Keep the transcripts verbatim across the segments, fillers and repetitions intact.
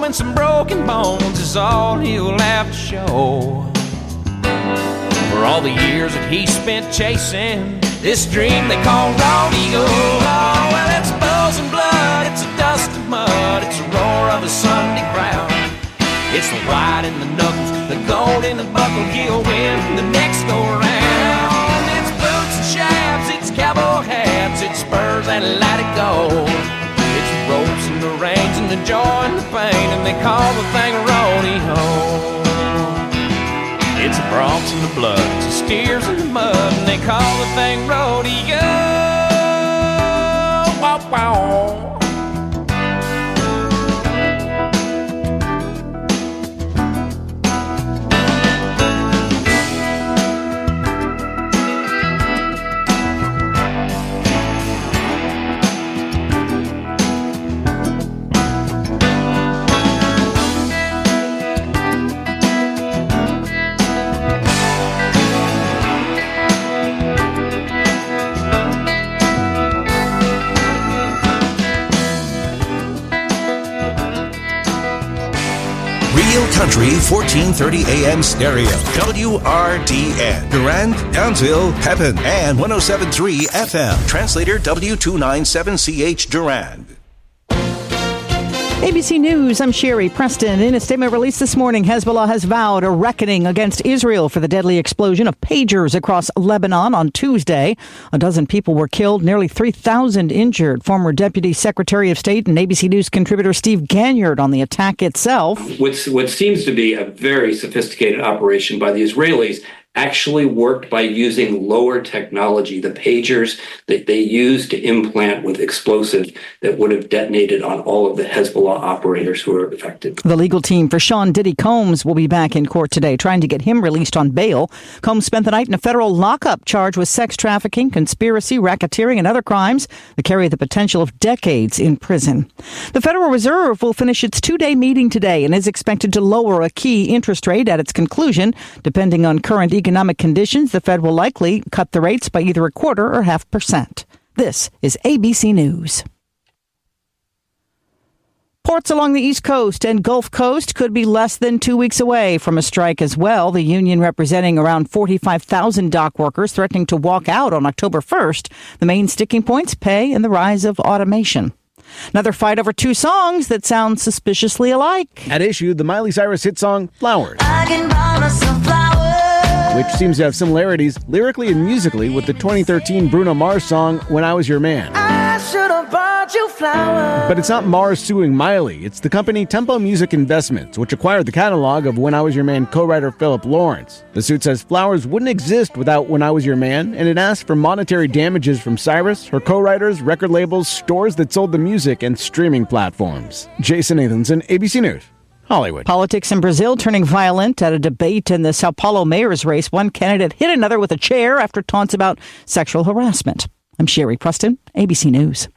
and some broken bones is all he'll have to show. For all the years that he spent chasing this dream they call rodeo. Oh, well, it's bones and blood, it's a dust of mud, it's a roar of a Sunday crowd. It's the white in the knuckles, the gold in the buckle, he'll win the next go round. It's boots and shafts, it's cowboy hats, it's spurs and let it go. It's the ropes and the reins and the joy and the pain, and they call the thing rodeo. It's the broncs and the blood, it's the steers in the mud, and they call the thing rodeo. Wow, wow. Country fourteen thirty A M stereo, W R D N, Durand, Townsville, Pepin, and one oh seven point three F M, translator W two ninety-seven C H Durand. A B C News, I'm Sherry Preston. In a statement released this morning, Hezbollah has vowed a reckoning against Israel for the deadly explosion of pagers across Lebanon on Tuesday. A dozen people were killed, nearly three thousand injured. Former Deputy Secretary of State and A B C News contributor Steve Ganyard on the attack itself. What's, what seems to be a very sophisticated operation by the Israelis actually worked by using lower technology, the pagers that they used to implant with explosives that would have detonated on all of the Hezbollah operators who were affected. The legal team for Sean Diddy Combs will be back in court today, trying to get him released on bail. Combs spent the night in a federal lockup charged with sex trafficking, conspiracy, racketeering, and other crimes that carry the potential of decades in prison. The Federal Reserve will finish its two-day meeting today and is expected to lower a key interest rate at its conclusion. Depending on current economic conditions, the Fed will likely cut the rates by either a quarter or half percent. This is A B C News. Ports along the East Coast and Gulf Coast could be less than two weeks away from a strike as well. The union, representing around forty-five thousand dock workers, threatening to walk out on October first. The main sticking points: pay and the rise of automation. Another fight over two songs that sound suspiciously alike. At issue, the Miley Cyrus hit song Flowers, I can buy myself flowers, which seems to have similarities lyrically and musically with the twenty thirteen Bruno Mars song When I Was Your Man. I should have bought you flowers. But it's not Mars suing Miley. It's the company Tempo Music Investments, which acquired the catalog of When I Was Your Man co-writer Philip Lawrence. The suit says Flowers wouldn't exist without When I Was Your Man, and it asked for monetary damages from Cyrus, her co-writers, record labels, stores that sold the music, and streaming platforms. Jason Nathanson, A B C News, Hollywood. Politics in Brazil turning violent at a debate in the Sao Paulo mayor's race. One candidate hit another with a chair after taunts about sexual harassment. I'm Sherry Preston, A B C News.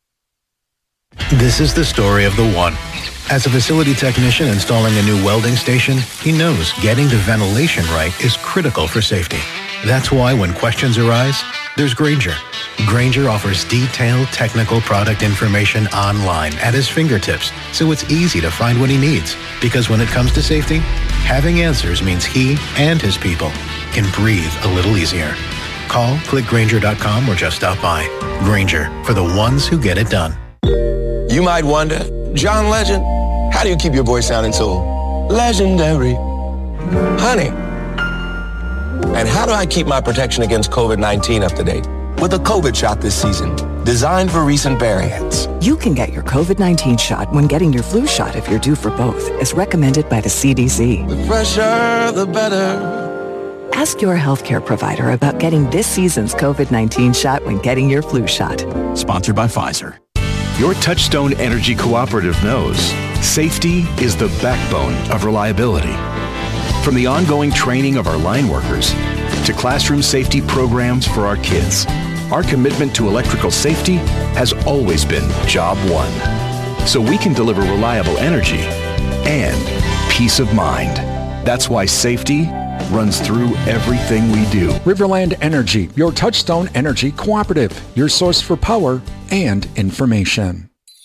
This is the story of the one. As a facility technician installing a new welding station, he knows getting the ventilation right is critical for safety. That's why when questions arise, there's Grainger. Grainger offers detailed technical product information online at his fingertips, so it's easy to find what he needs. Because when it comes to safety, having answers means he and his people can breathe a little easier. Call, click Grainger dot com, or just stop by. Grainger, for the ones who get it done. You might wonder, John Legend, how do you keep your voice sounding so legendary? Honey. And how do I keep my protection against covid nineteen up to date? With a COVID shot this season, designed for recent variants. You can get your covid nineteen shot when getting your flu shot if you're due for both, as recommended by the C D C. The fresher, the better. Ask your healthcare provider about getting this season's covid nineteen shot when getting your flu shot. Sponsored by Pfizer. Your Touchstone Energy Cooperative knows safety is the backbone of reliability. From the ongoing training of our line workers to classroom safety programs for our kids, our commitment to electrical safety has always been job one. So we can deliver reliable energy and peace of mind. That's why safety runs through everything we do. Riverland Energy, your Touchstone Energy Cooperative, your source for power and information.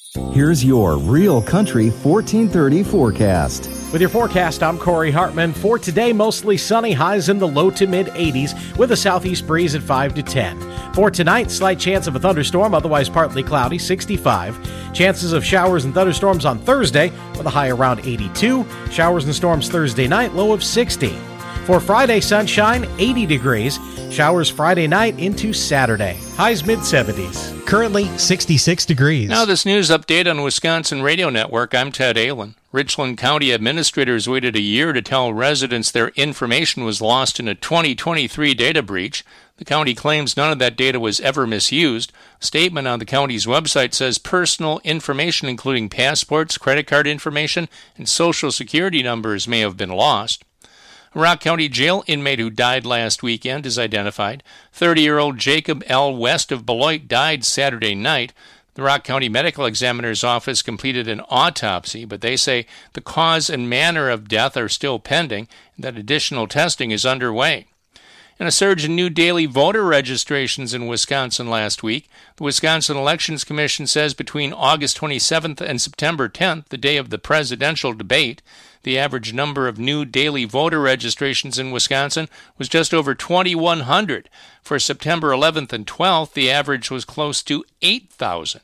Here's your Real Country fourteen thirty forecast. With your forecast, I'm Corey Hartman. For today, mostly sunny, highs in the low to mid eighties with a southeast breeze at five to ten. For tonight, slight chance of a thunderstorm, otherwise partly cloudy, sixty-five. Chances of showers and thunderstorms on Thursday with a high around eighty-two. Showers and storms Thursday night, low of sixty. For Friday, sunshine, eighty degrees. Showers Friday night into Saturday. Highs mid seventies. Currently sixty-six degrees. Now this news update on Wisconsin Radio Network. I'm Ted Allen. Richland County administrators waited a year to tell residents their information was lost in a twenty twenty-three data breach. The county claims none of that data was ever misused. A statement on the county's website says personal information, including passports, credit card information, and social security numbers may have been lost. A Rock County jail inmate who died last weekend is identified. thirty-year-old Jacob L. West of Beloit died Saturday night. The Rock County Medical Examiner's Office completed an autopsy, but they say the cause and manner of death are still pending and that additional testing is underway. And a surge in new daily voter registrations in Wisconsin last week. The Wisconsin Elections Commission says between August twenty-seventh and September tenth, the day of the presidential debate, the average number of new daily voter registrations in Wisconsin was just over twenty-one hundred. For September eleventh and twelfth, the average was close to eight thousand.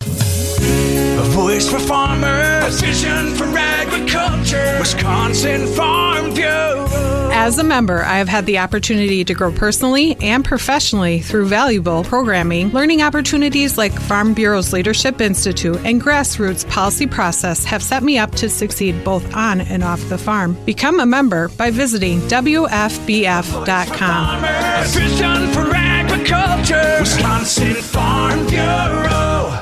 A voice for farmers, a vision for agriculture, Wisconsin Farm Bureau. As a member, I have had the opportunity to grow personally and professionally through valuable programming. Learning opportunities like Farm Bureau's Leadership Institute and Grassroots Policy Process have set me up to succeed both on and off the farm. Become a member by visiting W F B F dot com. A vision for agriculture, Wisconsin Farm Bureau.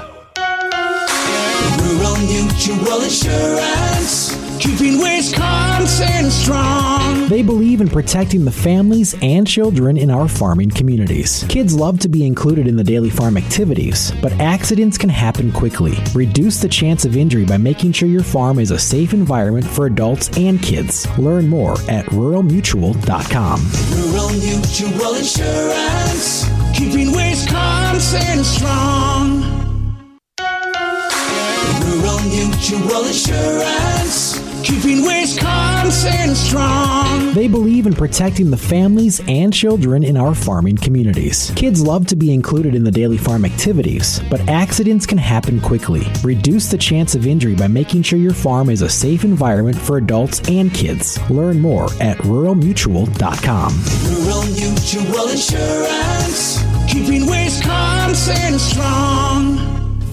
Rural Mutual Insurance, keeping Wisconsin strong. They believe in protecting the families and children in our farming communities. Kids love to be included in the daily farm activities, but accidents can happen quickly. Reduce the chance of injury by making sure your farm is a safe environment for adults and kids. Learn more at rural mutual dot com. Rural Mutual Insurance, keeping Wisconsin strong. Rural Mutual Insurance, keeping Wisconsin strong. They believe in protecting the families and children in our farming communities. Kids love to be included in the daily farm activities, but accidents can happen quickly. Reduce the chance of injury by making sure your farm is a safe environment for adults and kids. Learn more at rural mutual dot com. Rural Mutual Insurance, keeping Wisconsin strong.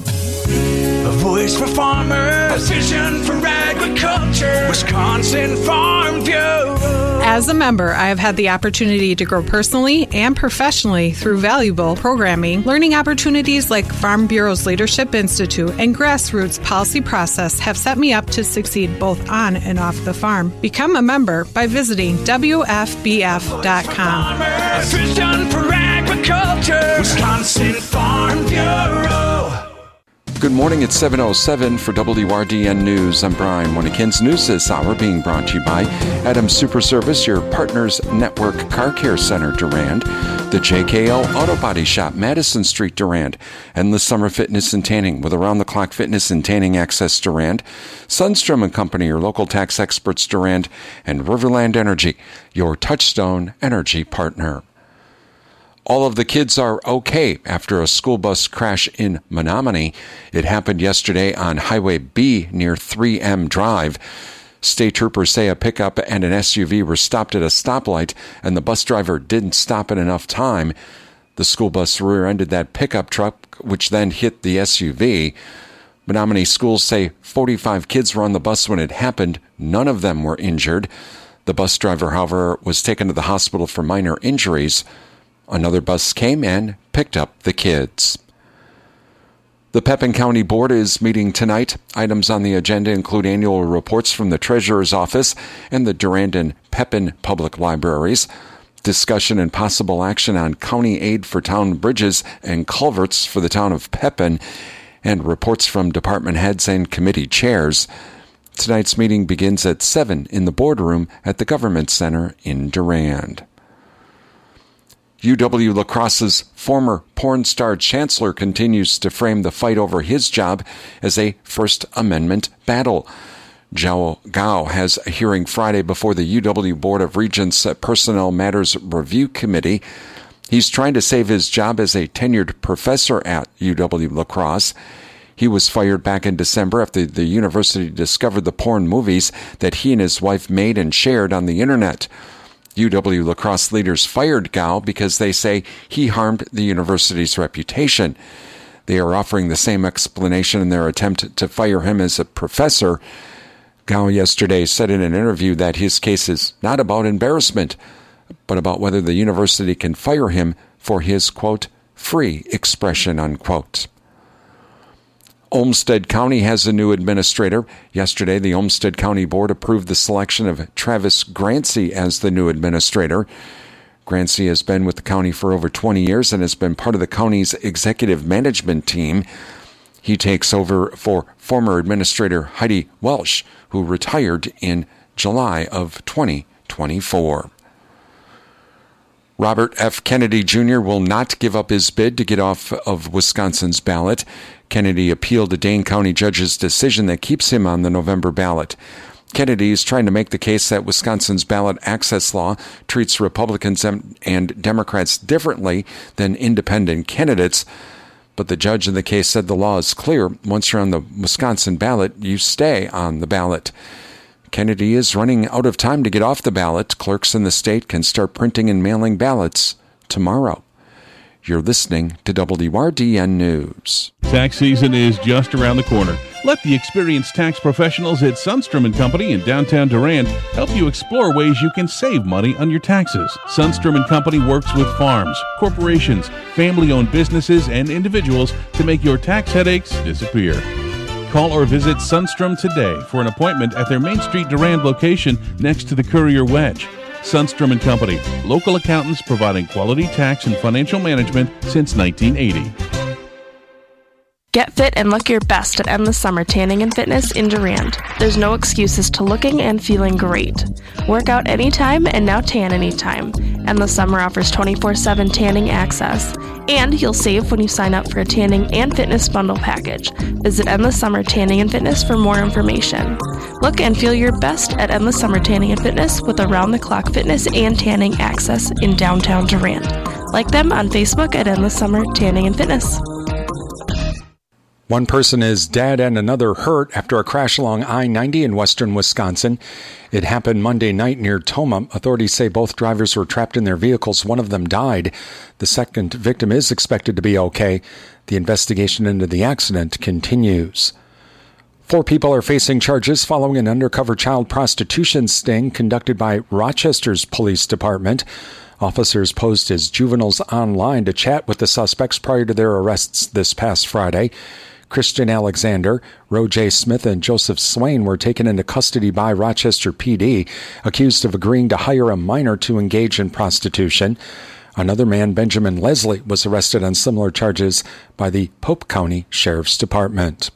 A voice for farmers, a vision for agriculture, Wisconsin Farm Bureau. As a member, I have had the opportunity to grow personally and professionally through valuable programming. Learning opportunities like Farm Bureau's Leadership Institute and Grassroots Policy Process have set me up to succeed both on and off the farm. Become a member by visiting W F B F dot com. A vision for agriculture, Wisconsin Farm Bureau. Good morning, it's seven oh seven for W R D N News. I'm Brian Winnikins. News this hour being brought to you by Adams Super Service, your Partners Network Car Care Center, Durand, the J K L Auto Body Shop, Madison Street, Durand, Endless Summer Fitness and Tanning with around-the-clock fitness and tanning access, Durand, Sundstrom and Company, your local tax experts, Durand, and Riverland Energy, your Touchstone Energy partner. All of the kids are okay after a school bus crash in Menominee. It happened yesterday on Highway B near three M Drive. State troopers say a pickup and an S U V were stopped at a stoplight, and the bus driver didn't stop in enough time. The school bus rear-ended that pickup truck, which then hit the S U V. Menominee schools say forty-five kids were on the bus when it happened. None of them were injured. The bus driver, however, was taken to the hospital for minor injuries. Another bus came and picked up the kids. The Pepin County Board is meeting tonight. Items on the agenda include annual reports from the Treasurer's Office and the Durand and Pepin Public Libraries, discussion and possible action on county aid for town bridges and culverts for the town of Pepin, and reports from department heads and committee chairs. Tonight's meeting begins at seven in the boardroom at the Government Center in Durand. U W La Crosse's former porn star chancellor continues to frame the fight over his job as a First Amendment battle. Zhao Gao has a hearing Friday before the U W Board of Regents Personnel Matters Review Committee. He's trying to save his job as a tenured professor at U W La Crosse. He was fired back in December after the university discovered the porn movies that he and his wife made and shared on the internet. U W La Crosse leaders fired Gao because they say he harmed the university's reputation. They are offering the same explanation in their attempt to fire him as a professor. Gao yesterday said in an interview that his case is not about embarrassment, but about whether the university can fire him for his, quote, free expression, unquote. Olmsted County has a new administrator. Yesterday, the Olmsted County Board approved the selection of Travis Grancy as the new administrator. Grancy has been with the county for over twenty years and has been part of the county's executive management team. He takes over for former Administrator Heidi Welsh, who retired in July of twenty twenty-four. Robert F. Kennedy Junior will not give up his bid to get off of Wisconsin's ballot. Kennedy appealed a Dane County judge's decision that keeps him on the November ballot. Kennedy is trying to make the case that Wisconsin's ballot access law treats Republicans and Democrats differently than independent candidates. But the judge in the case said the law is clear. Once you're on the Wisconsin ballot, you stay on the ballot. Kennedy is running out of time to get off the ballot. Clerks in the state can start printing and mailing ballots tomorrow. You're listening to W R D N News. Tax season is just around the corner. Let the experienced tax professionals at Sundstrom and Company in downtown Durand help you explore ways you can save money on your taxes. Sundstrom and Company works with farms, corporations, family-owned businesses, and individuals to make your tax headaches disappear. Call or visit Sundstrom today for an appointment at their Main Street Durand location next to the Courier Wedge. Sundstrom and Company, local accountants providing quality tax and financial management since nineteen eighty. Get fit and look your best at Endless Summer Tanning and Fitness in Durand. There's no excuses to looking and feeling great. Work out anytime and now tan anytime. Endless Summer offers twenty-four seven tanning access. And you'll save when you sign up for a tanning and fitness bundle package. Visit Endless Summer Tanning and Fitness for more information. Look and feel your best at Endless Summer Tanning and Fitness with around-the-clock fitness and tanning access in downtown Durand. Like them on Facebook at Endless Summer Tanning and Fitness. One person is dead and another hurt after a crash along I ninety in western Wisconsin. It happened Monday night near Toma. Authorities say both drivers were trapped in their vehicles. One of them died. The second victim is expected to be okay. The investigation into the accident continues. Four people are facing charges following an undercover child prostitution sting conducted by Rochester's police department. Officers posed as juveniles online to chat with the suspects prior to their arrests this past Friday. Christian Alexander, Roe Smith, and Joseph Swain were taken into custody by Rochester P D, accused of agreeing to hire a minor to engage in prostitution. Another man, Benjamin Leslie, was arrested on similar charges by the Pope County Sheriff's Department.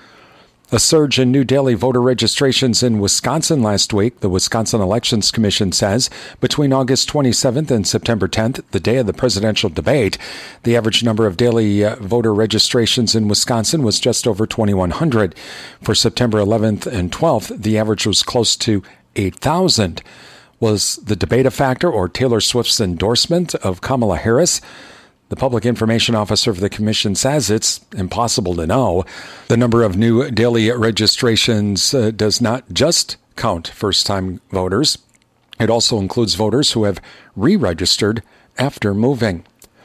A surge in new daily voter registrations in Wisconsin last week, the Wisconsin Elections Commission says. Between August twenty-seventh and September tenth, the day of the presidential debate, the average number of daily uh, voter registrations in Wisconsin was just over twenty-one hundred. For September eleventh and twelfth, the average was close to eight thousand. Was the debate a factor, or Taylor Swift's endorsement of Kamala Harris? The public information officer for the commission says it's impossible to know. The number of new daily registrations uh, does not just count first-time voters. It also includes voters who have re-registered after moving.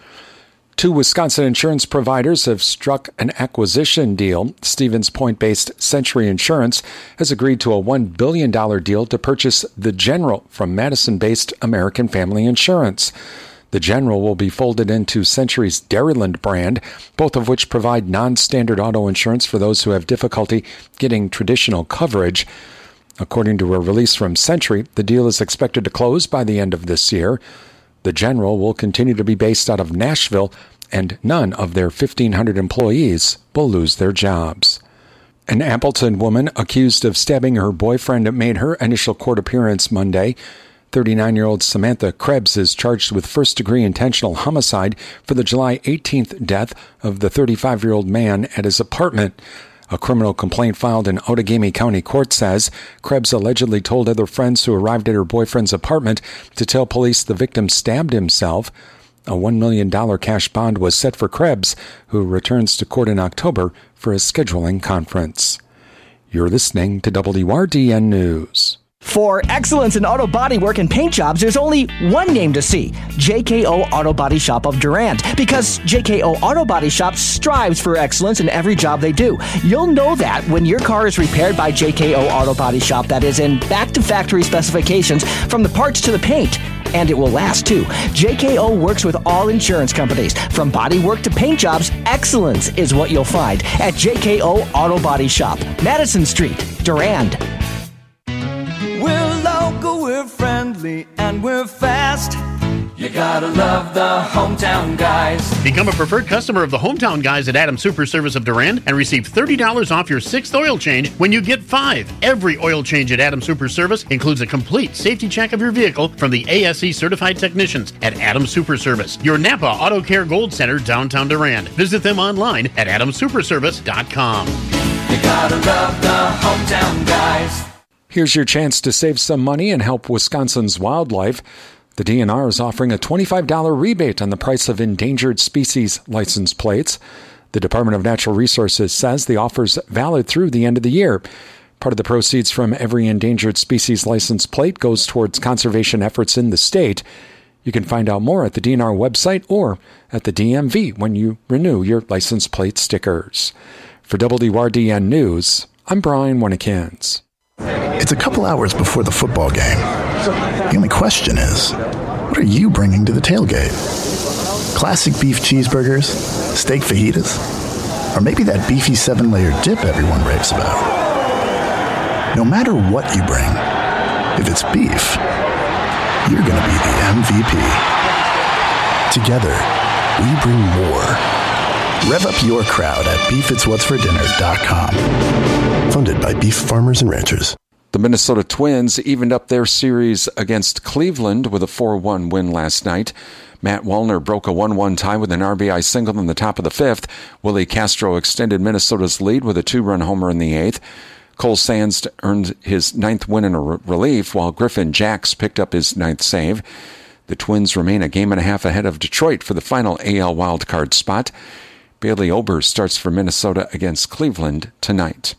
Two Wisconsin insurance providers have struck an acquisition deal. Stevens Point-based Century Insurance has agreed to a one billion dollars deal to purchase The General from Madison-based American Family Insurance. The General will be folded into Century's Dairyland brand, both of which provide non-standard auto insurance for those who have difficulty getting traditional coverage. According to a release from Century, the deal is expected to close by the end of this year. The General will continue to be based out of Nashville, and none of their fifteen hundred employees will lose their jobs. An Appleton woman accused of stabbing her boyfriend made her initial court appearance Monday. thirty-nine-year-old Samantha Krebs is charged with first-degree intentional homicide for the July eighteenth death of the thirty-five-year-old man at his apartment. A criminal complaint filed in Outagamie County Court says Krebs allegedly told other friends who arrived at her boyfriend's apartment to tell police the victim stabbed himself. A one million dollars cash bond was set for Krebs, who returns to court in October for a scheduling conference. You're listening to W R D N News. For excellence in auto body work and paint jobs, there's only one name to see, J K O Auto Body Shop of Durand. Because J K O Auto Body Shop strives for excellence in every job they do. You'll know that when your car is repaired by J K O Auto Body Shop, that is in back-to-factory specifications from the parts to the paint. And it will last, too. J K O works with all insurance companies. From body work to paint jobs, excellence is what you'll find at J K O Auto Body Shop, Madison Street, Durand. We're local, we're friendly, and we're fast. You gotta love the Hometown Guys. Become a preferred customer of the Hometown Guys at Adams Super Service of Durand and receive thirty dollars off your sixth oil change when you get five. Every oil change at Adams Super Service includes a complete safety check of your vehicle from the A S E certified technicians at Adams Super Service, your Napa Auto Care Gold Center, downtown Durand. Visit them online at adams super service dot com. You gotta love the Hometown Guys. Here's your chance to save some money and help Wisconsin's wildlife. The D N R is offering a twenty-five dollars rebate on the price of endangered species license plates. The Department of Natural Resources says the offer is valid through the end of the year. Part of the proceeds from every endangered species license plate goes towards conservation efforts in the state. You can find out more at the D N R website or at the D M V when you renew your license plate stickers. For W R D N News, I'm Brian Winnikins. It's a couple hours before the football game. The only question is, what are you bringing to the tailgate? Classic beef cheeseburgers? Steak fajitas? Or maybe that beefy seven-layer dip everyone raves about? No matter what you bring, if it's beef, you're going to be the M V P. Together, we bring more. Rev up your crowd at beef its what's for dinner dot com. Funded by Beef Farmers and Ranchers. The Minnesota Twins evened up their series against Cleveland with a four one win last night. Matt Wallner broke a one one tie with an R B I single in the top of the fifth. Willie Castro extended Minnesota's lead with a two-run homer in the eighth. Cole Sands earned his ninth win in a relief, while Griffin Jacks picked up his ninth save. The Twins remain a game and a half ahead of Detroit for the final A L wildcard spot. Bailey Ober starts for Minnesota against Cleveland tonight.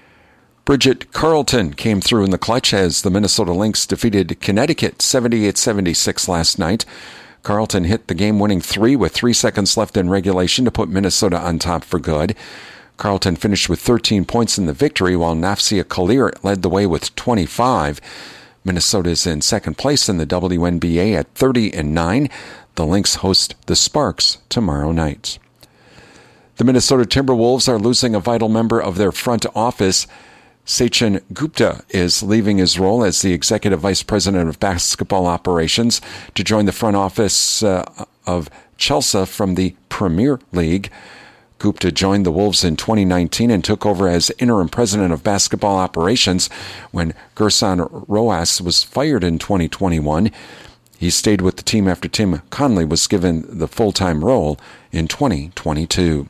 Bridget Carlton came through in the clutch as the Minnesota Lynx defeated Connecticut seventy-eight seventy-six last night. Carlton hit the game-winning three with three seconds left in regulation to put Minnesota on top for good. Carlton finished with thirteen points in the victory, while Nafsia Kalir led the way with twenty-five. Minnesota is in second place in the W N B A at thirty and nine. The Lynx host the Sparks tomorrow night. The Minnesota Timberwolves are losing a vital member of their front office. Sachin Gupta is leaving his role as the Executive Vice President of Basketball Operations to join the front office uh, of Chelsea from the Premier League. Gupta joined the Wolves in twenty nineteen and took over as interim president of basketball operations when Gerson Roas was fired in twenty twenty-one. He stayed with the team after Tim Conley was given the full-time role in twenty twenty-two.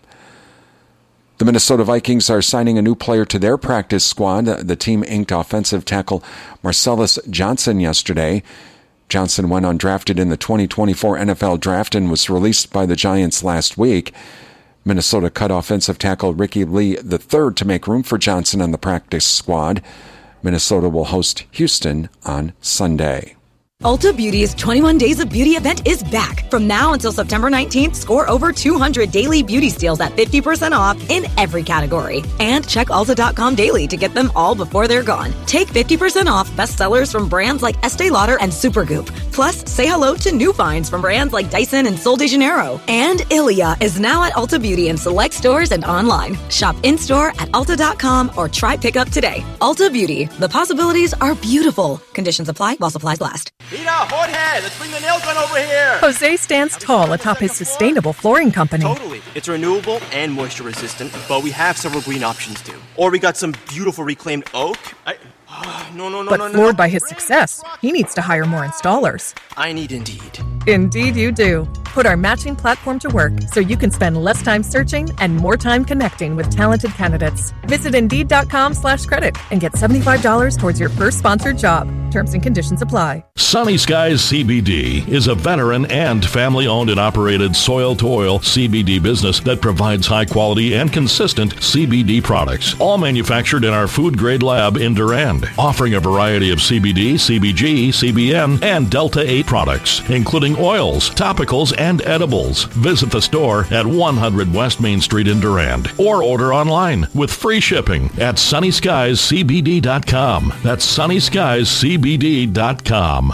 The Minnesota Vikings are signing a new player to their practice squad. The team inked offensive tackle Marcellus Johnson yesterday. Johnson went undrafted in the twenty twenty-four N F L Draft and was released by the Giants last week. Minnesota cut offensive tackle Ricky Lee the third to make room for Johnson on the practice squad. Minnesota will host Houston on Sunday. Ulta Beauty's twenty-one Days of Beauty event is back. From now until September nineteenth, score over two hundred daily beauty steals at fifty percent off in every category. And check Ulta dot com daily to get them all before they're gone. Take fifty percent off bestsellers from brands like Estee Lauder and Supergoop. Plus, say hello to new finds from brands like Dyson and Sol de Janeiro. And Ilia is now at Ulta Beauty in select stores and online. Shop in-store at Ulta dot com or try pickup today. Ulta Beauty. The possibilities are beautiful. Conditions apply while supplies last. Peter, Jorge, let's bring the nail gun over here. Jose stands tall atop his sustainable flooring company. Totally. It's renewable and moisture resistant, but we have several green options too. Or we got some beautiful reclaimed oak. I, oh, no, no, no, But no, no. floored by his success, he needs to hire more installers. I need Indeed. Indeed you do. Put our matching platform to work so you can spend less time searching and more time connecting with talented candidates. Visit Indeed.com slash credit and get seventy-five dollars towards your first sponsored job. Terms and conditions apply. Sunny Skies C B D is a veteran and family-owned and operated soil-to-oil C B D business that provides high-quality and consistent C B D products, all manufactured in our food-grade lab in Durand, offering a variety of C B D, C B G, C B N, and Delta eight products, including oils, topicals, and edibles. Visit the store at one hundred West Main Street in Durand, or order online with free shipping at sunny skies c b d dot com. That's sunny skies c b d dot com.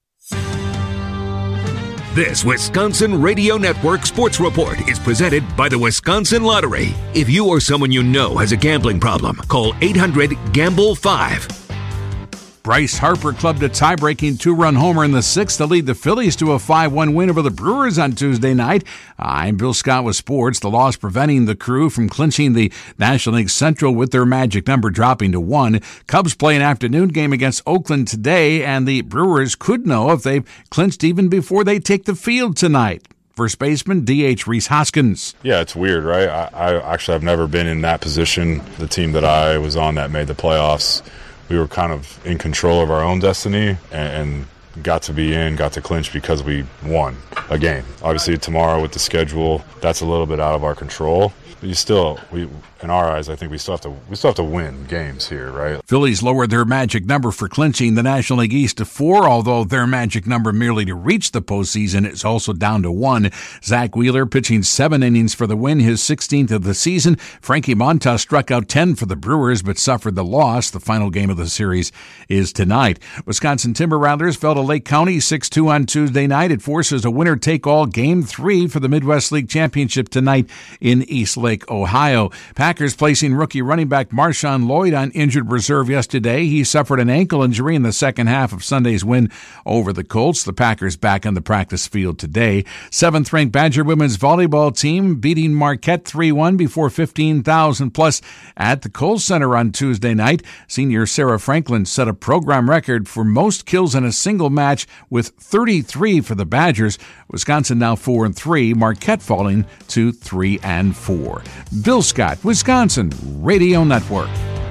This Wisconsin Radio Network Sports Report is presented by the Wisconsin Lottery. If you or someone you know has a gambling problem, call eight hundred gamble five. Bryce Harper clubbed a tie-breaking two-run homer in the sixth to lead the Phillies to a five one win over the Brewers on Tuesday night. I'm Bill Scott with sports. The loss preventing the Crew from clinching the National League Central with their magic number dropping to one. Cubs play an afternoon game against Oakland today, and the Brewers could know if they've clinched even before they take the field tonight. First baseman D H Rhys Hoskins. Yeah, it's weird, right? I, I actually have never been in that position. The team that I was on that made the playoffs, we were kind of in control of our own destiny and, and got to be in, got to clinch because we won a game. Obviously tomorrow with the schedule, that's a little bit out of our control. But you still, we, in our eyes, I think we still have to we still have to win games here, right? Phillies lowered their magic number for clinching the National League East to four, although their magic number merely to reach the postseason is also down to one. Zach Wheeler pitching seven innings for the win, his sixteenth of the season. Frankie Montas struck out ten for the Brewers, but suffered the loss. The final game of the series is tonight. Wisconsin Timber Rattlers fell to Lake County six two on Tuesday night. It forces a winner-take-all game three for the Midwest League Championship tonight in East Lake, Ohio. Packers placing rookie running back Marshawn Lloyd on injured reserve yesterday. He suffered an ankle injury in the second half of Sunday's win over the Colts. The Packers back on the practice field today. Seventh-ranked Badger women's volleyball team beating Marquette three one before fifteen thousand plus at the Kohl Center on Tuesday night. Senior Sarah Franklin set a program record for most kills in a single match with thirty-three for the Badgers. Wisconsin now four and three. Marquette falling to three and four. Bill Scott, Wisconsin Radio Network.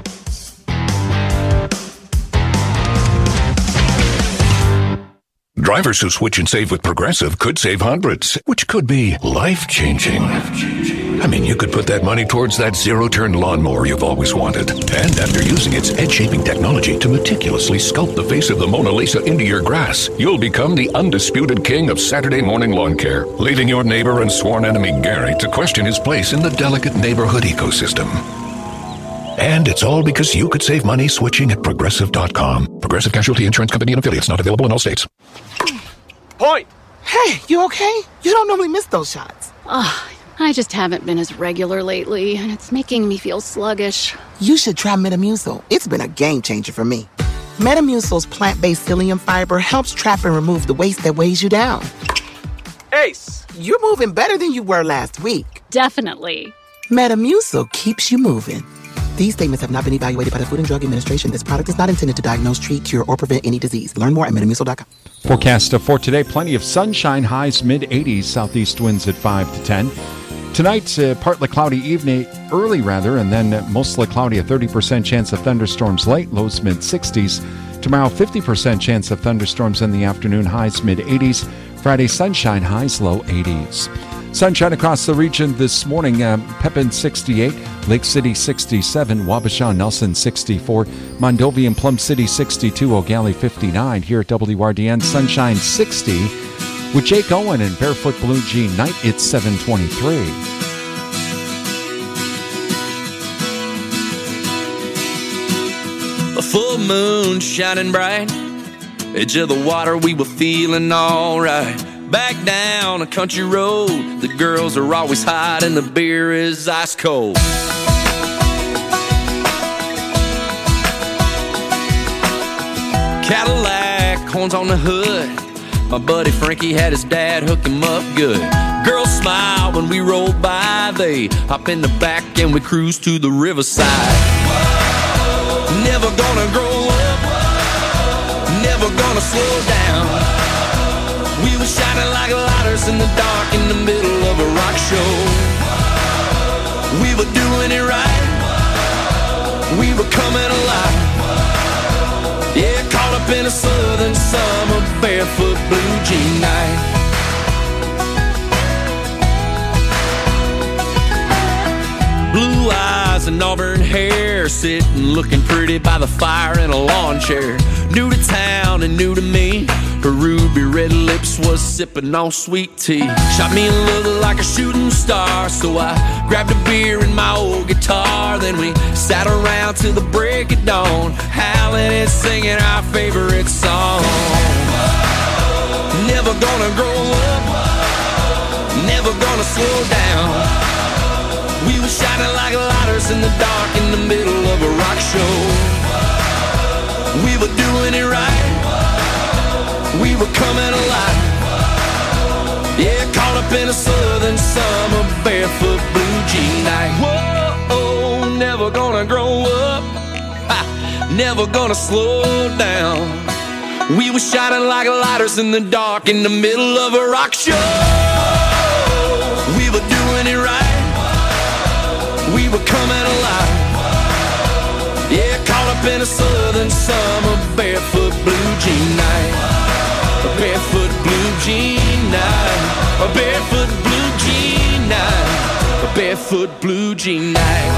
Drivers who switch and save with Progressive could save hundreds, which could be life-changing. I mean, you could put that money towards that zero-turn lawnmower you've always wanted. And after using its head-shaping technology to meticulously sculpt the face of the Mona Lisa into your grass, you'll become the undisputed king of Saturday morning lawn care, leaving your neighbor and sworn enemy Gary to question his place in the delicate neighborhood ecosystem. And it's all because you could save money switching at Progressive dot com. Progressive Casualty Insurance Company and affiliates, not available in all states. Point! Hey, you okay? You don't normally miss those shots. Ugh, I just haven't been as regular lately, and it's making me feel sluggish. You should try Metamucil. It's been a game changer for me. Metamucil's plant-based psyllium fiber helps trap and remove the waste that weighs you down. Ace, you're moving better than you were last week. Definitely. Metamucil keeps you moving. These statements have not been evaluated by the Food and Drug Administration. This product is not intended to diagnose, treat, cure, or prevent any disease. Learn more at metamucil dot com. Forecast for today, plenty of sunshine, highs mid eighties, southeast winds at five to ten. Tonight, uh, partly cloudy evening, early rather, and then uh, mostly cloudy, a thirty percent chance of thunderstorms late, lows mid sixties. Tomorrow, fifty percent chance of thunderstorms in the afternoon, highs mid eighties. Friday, sunshine, highs low eighties. Sunshine across the region this morning. Uh, Pepin sixty-eight, Lake City sixty-seven, Wabasha Nelson sixty-four, Mondovi and Plum City sixty-two, O'Galley fifty-nine. Here at W R D N, sunshine sixty. With Jake Owen and Barefoot Blue Jean Night, it's seven twenty-three. A full moon shining bright, edge of the water, we were feeling alright. Back down a country road, the girls are always hot and the beer is ice cold. Cadillac, horns on the hood, my buddy Frankie had his dad hook him up good. Girls smile when we roll by, they hop in the back and we cruise to the riverside. Whoa. Never gonna grow up, slow down. We were shining like lighters in the dark in the middle of a rock show. We were doing it right. We were coming alive. Yeah, caught up in a southern summer barefoot blue jean night. Blue eyes and auburn hair, sitting looking pretty by the fire in a lawn chair. New to town and new to me, her ruby red lips was sipping on sweet tea. Shot me a look like a shooting star, so I grabbed a beer and my old guitar. Then we sat around till the break of dawn, howling and singing our favorite song. Never gonna grow up, never gonna slow down. We were shining like lighters in the dark in the middle of a rock show. We were doing it right. We were coming alive. Yeah, caught up in a southern summer barefoot blue jean night. Whoa, never gonna grow up, ha, never gonna slow down. We were shining like lighters in the dark in the middle of a rock show. We were doing it right. We were coming alive. Yeah, caught up in a southern summer barefoot blue jean night. A barefoot blue jean night. A barefoot blue jean night. A barefoot blue jean night.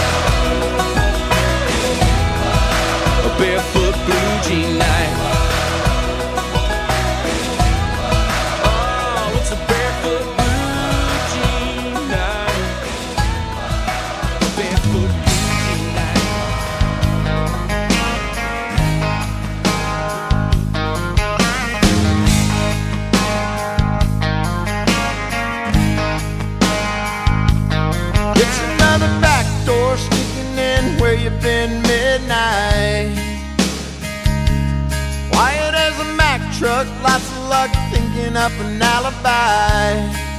A barefoot blue jean night. Oh, it's a barefoot blue jean night. A barefoot blue jean night. It's another back door sneaking in where you've been midnight. Quiet as a Mack truck, lots of luck thinking up an alibi.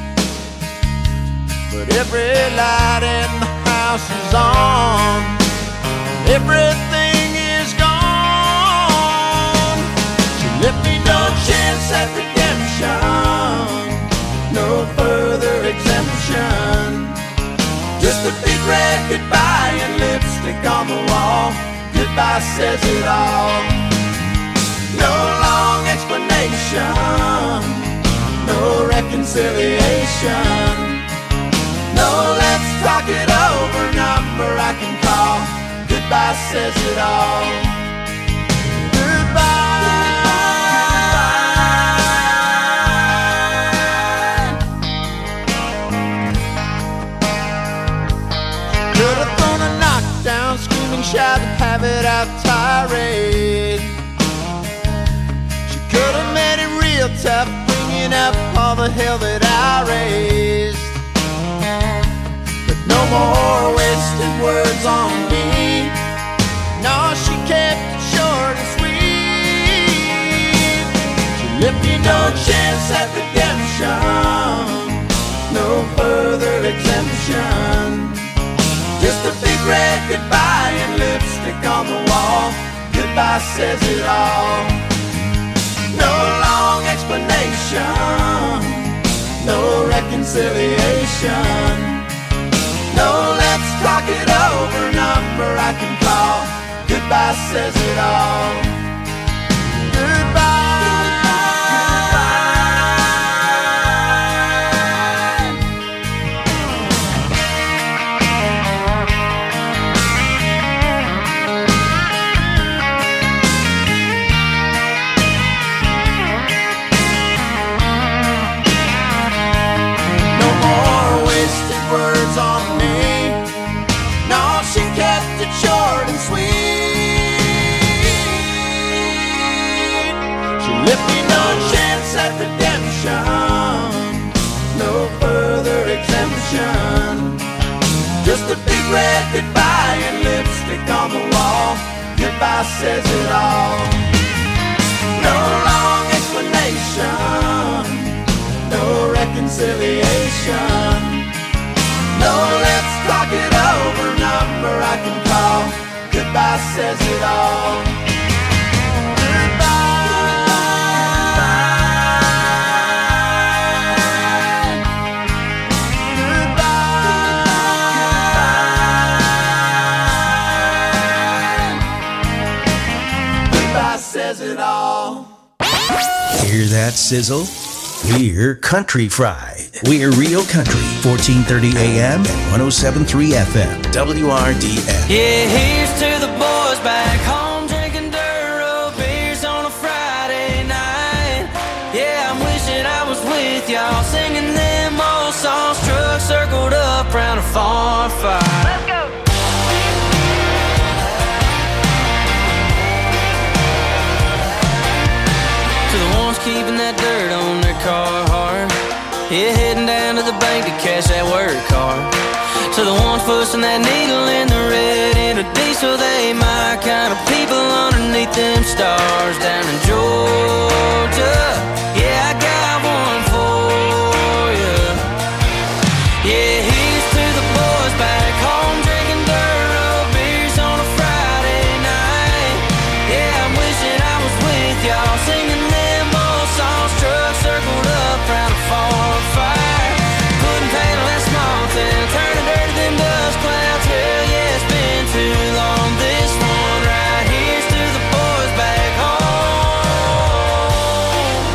But every light in the house is on, everything is gone. She left me no chance at redemption, no further exemption. Just a big red goodbye and lipstick on the wall. Goodbye says it all. No long explanation, no reconciliation. No let's talk it over number I can call. Goodbye says it all. Shout and have it out tirade. She could have made it real tough, bringing up all the hell that I raised. But no more wasted words on me. No, she kept it short and sweet. She left me no chance at redemption, no further exemption. Just a big red goodbye and lipstick on the wall. Goodbye says it all. No long explanation, no reconciliation. No let's talk it over number I can call. Goodbye says it all. Goodbye. Words on me. No, she kept it short and sweet. She left me no chance at redemption, no further exemption. Just a big red goodbye and lipstick on the wall. Goodbye says it all. No long explanation, no reconciliation. No, let's talk it over, number I can call. Goodbye says it all. Goodbye. says it all. Hear that sizzle? We're Country Fried. We're Real Country, fourteen thirty A M and one oh seven point three F M, W R D N. Yeah, here's to the boys back home drinking dirt road beers on a Friday night. Yeah, I'm wishing I was with y'all singing them old songs, trucks circled up round a farm fire. Let's go. To the ones keeping that dirt on their car hard, yeah, heading down to the bank to cash that work card. To the ones pushing that needle in the red in a diesel, they my kind of people underneath them stars down in Georgia. Yeah, I got one for you. Yeah, here's to the boys back home drinking dirt road beers on a Friday night. Yeah, I'm wishing I was with y'all singing them old songs, trucks circled up round a farm fire. Putting paint on that small town, turning dirt to them dust clouds. Hell yeah, it's been too long. This one right here's to the boys back home.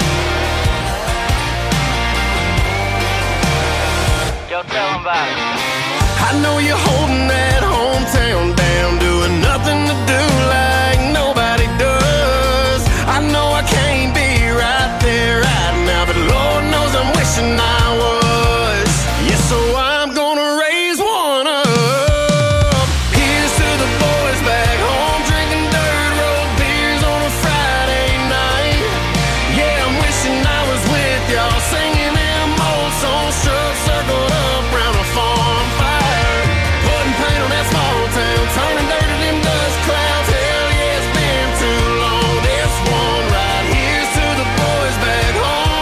Yo, tell them about it. I know you're holding that hometown down, doing nothing to do like nobody does. I know I can't be right there right now, but Lord knows I'm wishing I was. Yeah, so I'm gonna raise one up. Here's to the boys back home drinking dirt road beers on a Friday night. Yeah, I'm wishing I was with y'all singing them old songs, trucks circled up round a farm fire. Putting paint on that small town, turning dirt to them dust clouds. Hell yeah, it's been too long. This one right here's to the boys back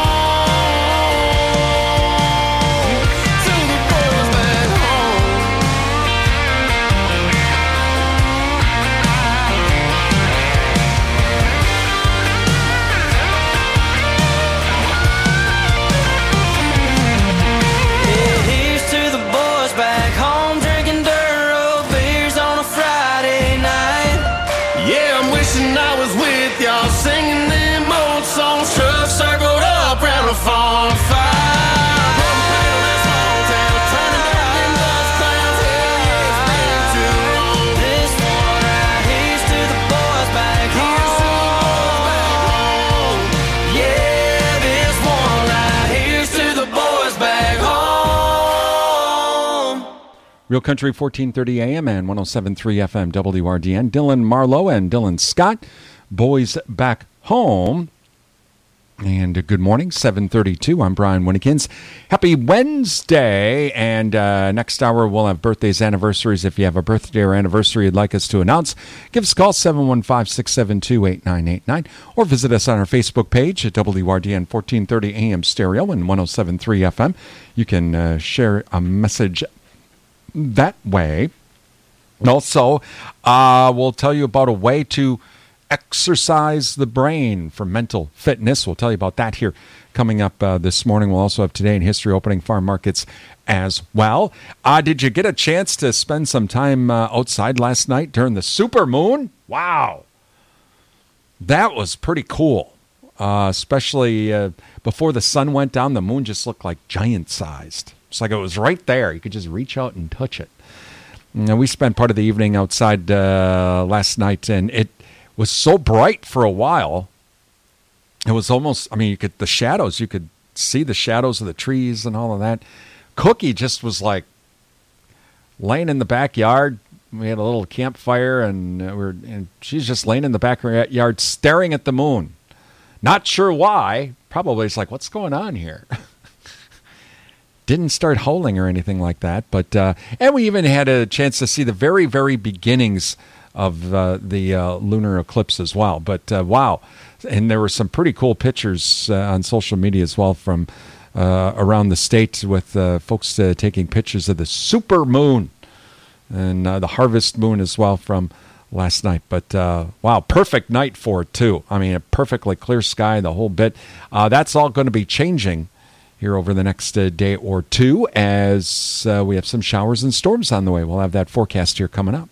home. To the boys back home. Yeah, here's to the boys back home drinking dirt road beers on a Friday night. Yeah, I'm wishing I was with y'all singing them old songs, trucks circled up round a farm fire. Putting paint on that small town, turning dirt to them dust clouds. Hell yeah, it's been too long. This one right here's to the boys back home. Yeah, this one right here's to the boys back home. Real Country, fourteen thirty A M and one oh seven point three F M, W R D N. Dylan Marlowe and Dylan Scott, boys back home. And uh, good morning, seven thirty-two. I'm Brian Winnikins. Happy Wednesday. And uh, next hour, we'll have birthdays, anniversaries. If you have a birthday or anniversary you'd like us to announce, give us a call, seven one five, six seven two, eight nine eight nine, or visit us on our Facebook page at W R D N fourteen thirty A M stereo and one oh seven point three F M. You can uh, share a message that way. Also, uh, we'll tell you about a way to exercise the brain for mental fitness. We'll tell you about that here coming up uh, this morning. We'll also have Today in History opening farm markets as well. Uh, did you get a chance to spend some time uh, outside last night during the super moon? Wow. That was pretty cool. Uh, especially uh, before the sun went down, the moon just looked like giant-sized. It's like it was right there. You could just reach out and touch it. And we spent part of the evening outside uh, last night, and it was so bright for a while. It was almost, I mean, you could the shadows, you could see the shadows of the trees and all of that. Cookie just was like laying in the backyard. We had a little campfire, and, uh, we were, and she's just laying in the backyard staring at the moon. Not sure why. Probably it's like, what's going on here? Didn't start howling or anything like that. But uh, and we even had a chance to see the very, very beginnings of uh, the uh, lunar eclipse as well. But uh, wow. And there were some pretty cool pictures uh, on social media as well from uh, around the state with uh, folks uh, taking pictures of the super moon and uh, the harvest moon as well from last night. But uh, wow, perfect night for it too. I mean, a perfectly clear sky, the whole bit. Uh, that's all going to be changing here over the next uh, day or two as uh, we have some showers and storms on the way. We'll have that forecast here coming up.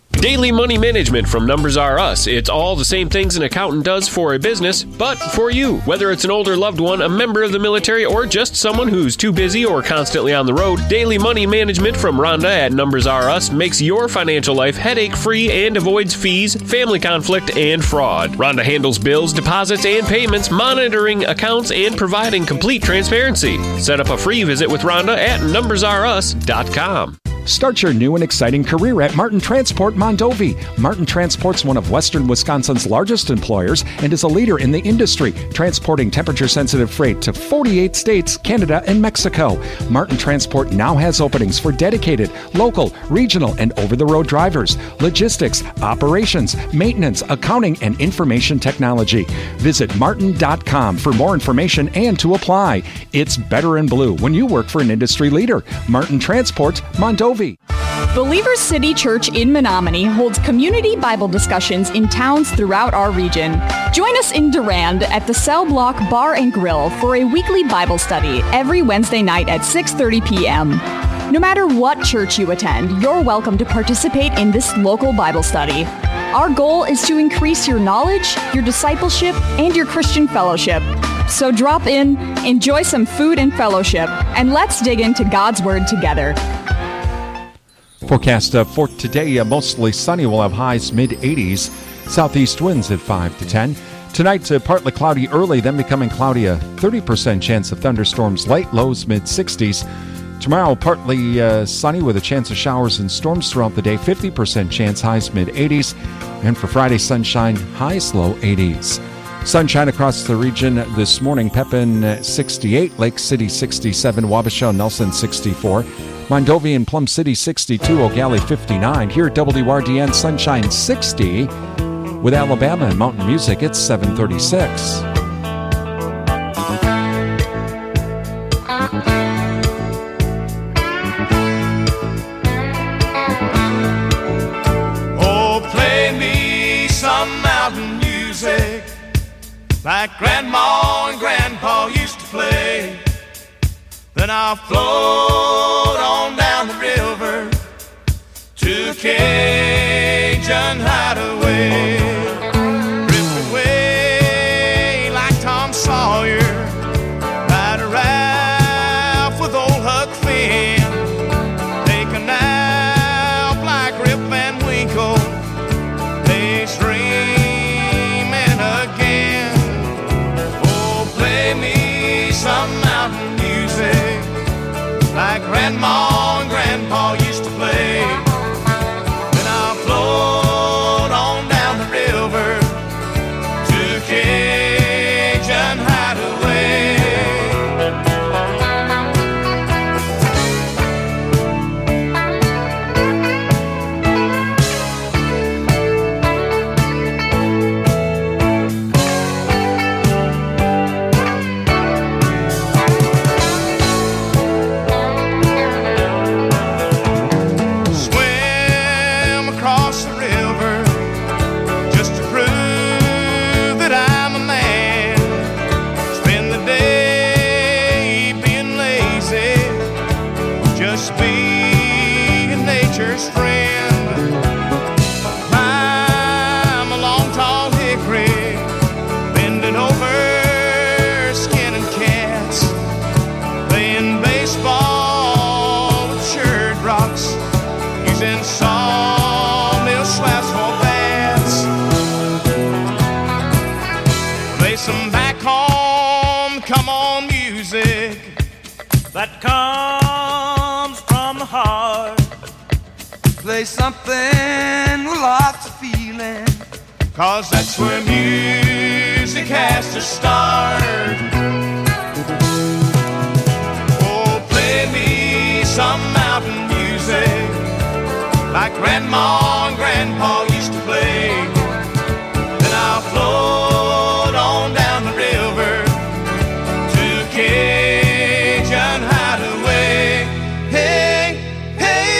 Daily Money Management from Numbers R Us. It's all the same things an accountant does for a business, but for you. Whether it's an older loved one, a member of the military, or just someone who's too busy or constantly on the road, Daily Money Management from Rhonda at Numbers R Us makes your financial life headache-free and avoids fees, family conflict, and fraud. Rhonda handles bills, deposits, and payments, monitoring accounts, and providing complete transparency. Set up a free visit with Rhonda at numbers r us dot com. Start your new and exciting career at Martin Transport Mondovi. Martin Transport's one of Western Wisconsin's largest employers and is a leader in the industry, transporting temperature-sensitive freight to forty-eight states, Canada, and Mexico. Martin Transport now has openings for dedicated, local, regional, and over-the-road drivers, logistics, operations, maintenance, accounting, and information technology. Visit martin dot com for more information and to apply. It's better in blue when you work for an industry leader. Martin Transport Mondovi. Believers City Church in Menominee holds community Bible discussions in towns throughout our region. Join us in Durand at the Cell Block Bar and Grill for a weekly Bible study every Wednesday night at six thirty p.m. No matter what church you attend, you're welcome to participate in this local Bible study. Our goal is to increase your knowledge, your discipleship, and your Christian fellowship. So drop in, enjoy some food and fellowship, and let's dig into God's Word together. Forecast uh, for today, uh, mostly sunny. We'll have highs mid-eighties. Southeast winds at five to ten. Tonight, uh, partly cloudy early, then becoming cloudy. A thirty percent chance of thunderstorms late, lows mid-sixties. Tomorrow, partly uh, sunny with a chance of showers and storms throughout the day. fifty percent chance, highs mid-eighties. And for Friday, sunshine, highs low eighties. Sunshine across the region this morning. Pepin sixty-eight, Lake City sixty-seven, Wabasha, Nelson sixty-four. Mondovi and Plum City sixty-two, O'Galley fifty-nine. Here at W R D N, sunshine sixty. With Alabama and Mountain Music, it's seven thirty-six. Oh, play me some mountain music like Grandma and Grandpa used to play. Then I'll float on down the river to Cajun Hideaway. Drift away like Tom Sawyer, ride a raft with old Huck Finn. Take a nap like Rip Van Winkle, daydreaming again. Oh, play me some mountain music like Grandma and Grandpa used to play. Then I'll float on down the river to Cajun Hideaway. That comes from the heart. Play something with lots of feeling, 'cause that's where music has to start. Oh, play me some mountain music like Grandma and Grandpa used to play. Then I'll float on down the river to Cajun Hideaway. Hey, hey.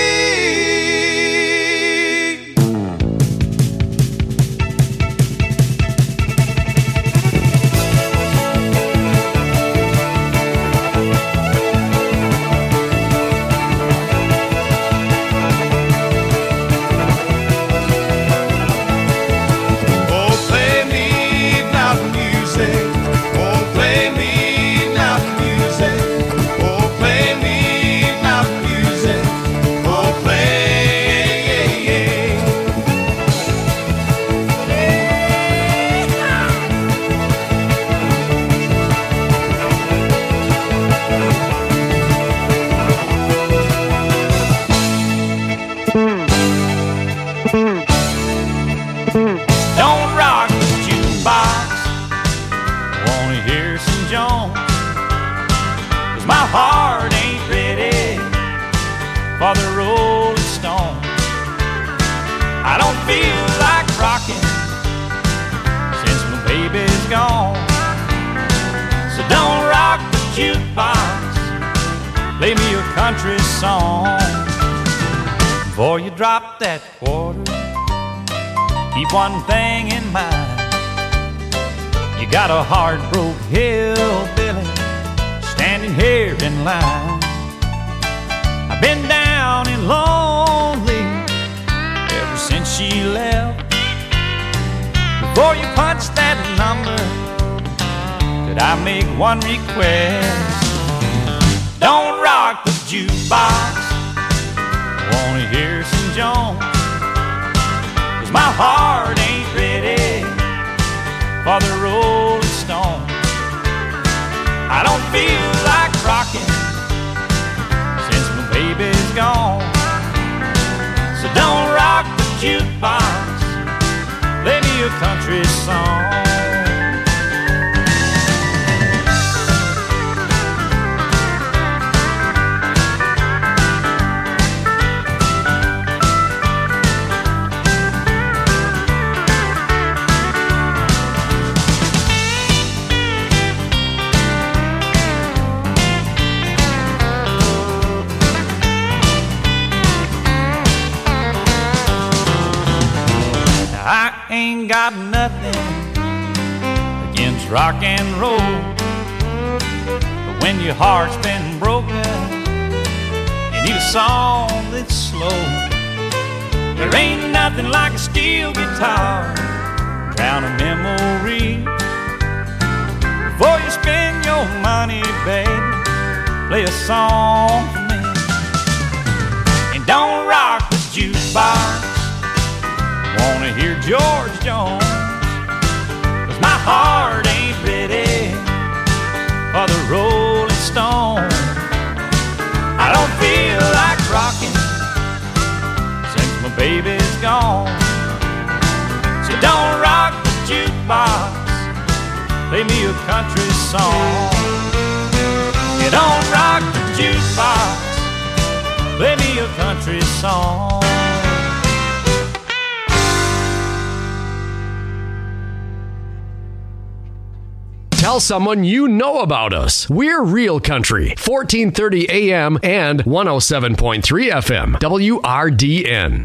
hear some Jones, 'cause my heart ain't ready for the Rolling Stones. I don't feel like rocking since my baby's gone. So don't rock the jukebox, play me a country song. Before you drop that quarter, keep one thing in mind. You got a heart-broke hillbilly standing here in line. I've been down and lonely ever since she left. Before you punch that number, could I make one request? Don't rock the jukebox, I wanna hear some Jones, 'cause my heart ain't ready for the Rolling Stones. I don't feel like rocking since my baby's gone. So don't rock the jukebox, play me a country song. I ain't got nothing against rock and roll, but when your heart's been broken, you need a song that's slow. There ain't nothing like a steel guitar, drown a memory. Before you spend your money, baby, play a song for me. And don't rock the jukebox, wanna hear George Jones, 'cause my heart ain't ready for the Rolling Stones. I don't feel like rocking since my baby's gone. So don't rock the jukebox, play me a country song. You don't rock the jukebox, play me a country song. Tell someone you know about us. We're Real Country, fourteen thirty A M and one oh seven point three F M, W R D N.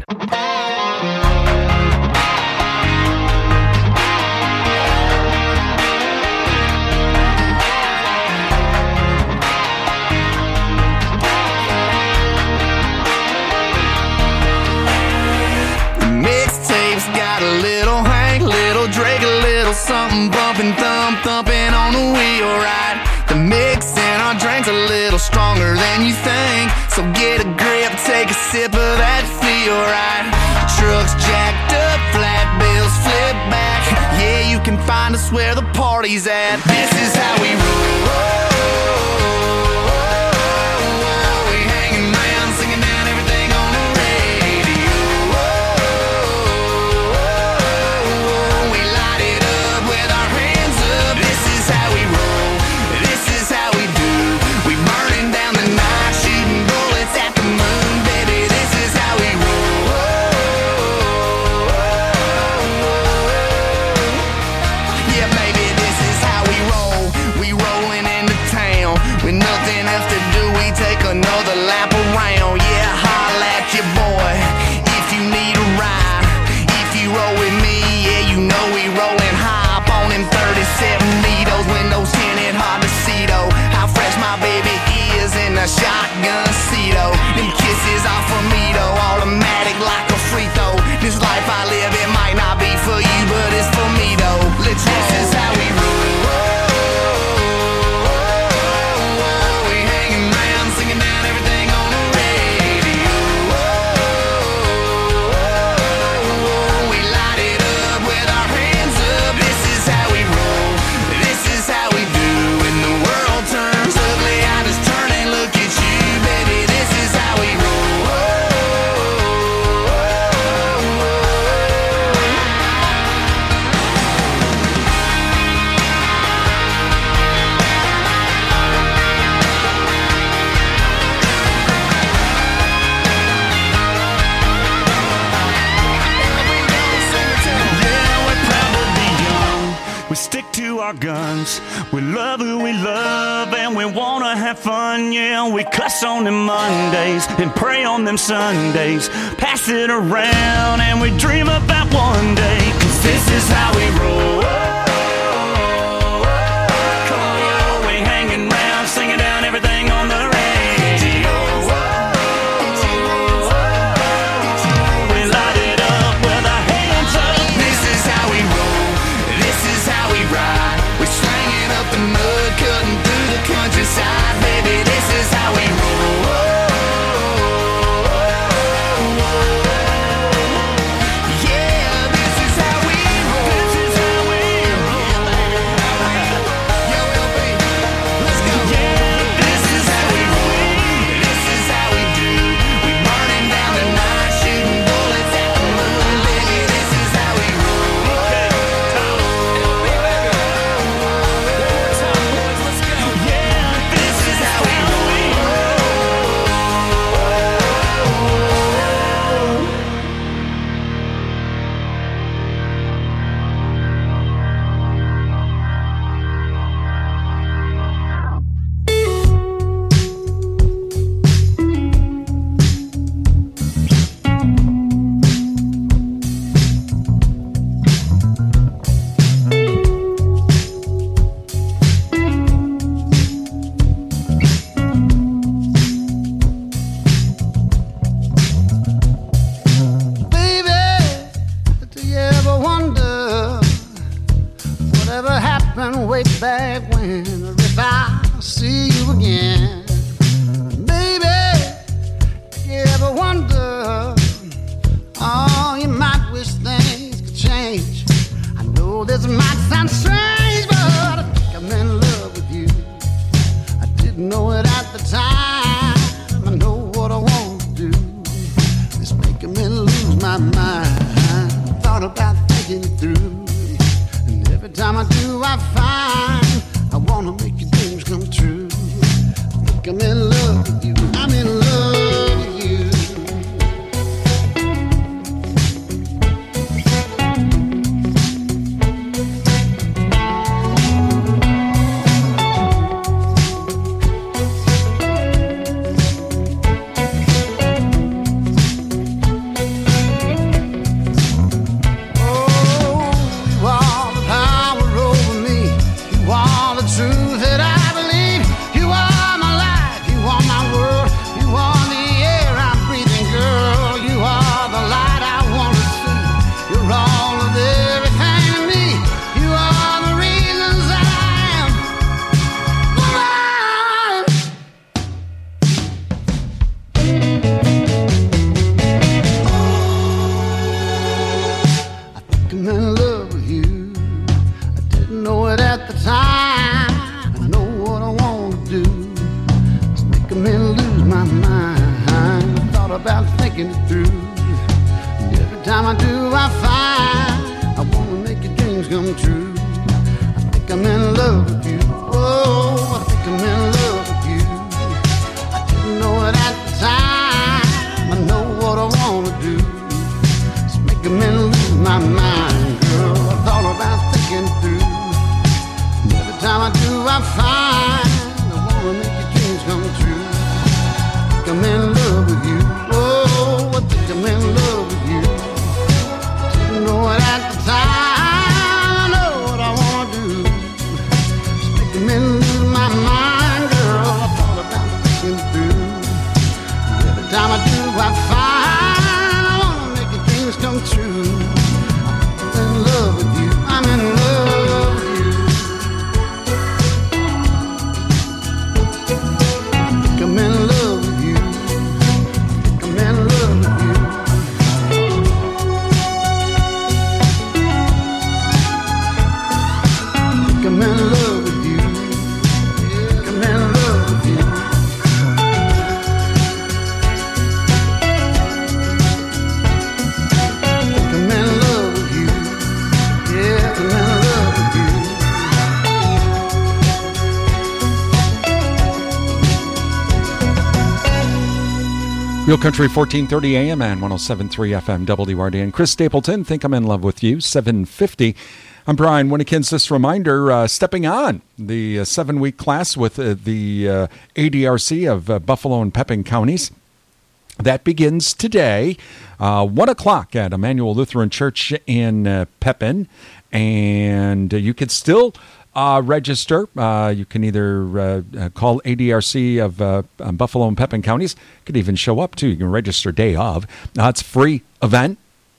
Mixtapes got a little Hank, little Drake, a little something bumping, thump, thumping on the wheel, right? The mix in our drink's a little stronger than you think, so get a grip, take a sip of that feel, right? Trucks jacked up, flat bills flip back, yeah, you can find us where the party's at. This is how we roll. Rolling into to our guns. We love who we love and we wanna have fun, yeah. We cuss on them Mondays and pray on them Sundays. Pass it around and we dream about one day, 'cause this is how we roll. We hanging round, singing down everything on the radio. We light it up with our hands up. This is how we roll, this is how we ride. We're slanging up the mud, cutting through the countryside. Baby, this is how we roll. Yeah, this is how we roll. This is how we roll. Yo, L B, let's go. Yeah, this is how we roll. This is how we do. We burning down the night, shooting bullets at the moon. Baby, this is how we roll. Yeah, this is how we roll. Baby, do you ever wonder whatever happened way back when? Or if I see you again? Baby, do you ever wonder? Oh, you might wish things could change. I know this might sound strange, but I think I'm in love with you. I didn't know it at the time. I know what I want to do. It's making me lose my mind. Thought about thinking it through, and every time I do, I find I wanna make your dreams come true. I think I'm in love with you. I'm in love with you. You are the power over me. You are the truth that I believe. You are my life. You are my world. You are the air I'm breathing, girl. You are the light I want to see. You're all of everything to me. You are the reasons that I am alive. I think I'm in love with you. I didn't know it at the time. I know what I want to do. It's making me lose my mind. I thought about thinking it through, and every time I do, I find I want to make your dreams come true. I think I'm in love with you. Oh, I think I'm in love with you. I didn't know it at the time. I know what I want to do. It's making me lose my mind, girl. I thought about thinking it through, and every time I do, I find I wanna make your dreams come true. I think I'm in love with you. Oh, I think I'm in love with you. Didn't know it at the time. I know what I wanna do. It's making me lose my mind, girl. I thought about thinking it through, and every time I do, I find I wanna make your dreams come true. I'm in love with you. I'm in love with you. I think I'm in love with you. I think I'm in love with you. I think I'm in love with you. Yeah, I'm in love with you. I'm in love with you. Yeah, I'm in love with you. Real Country fourteen thirty A M and one oh seven point three F M W R D N. Chris Stapleton, Think I'm in Love with You, seven fifty. I'm Brian Winnekins. This reminder, uh, stepping on the uh, seven-week class with uh, the uh, A D R C of uh, Buffalo and Pepin counties. That begins today, uh, one o'clock at Emmanuel Lutheran Church in uh, Pepin. And uh, you can still uh, register. Uh, you can either uh, uh, call A D R C of uh, Buffalo and Pepin counties. You could even show up, too. You can register day of. Uh, it's a free event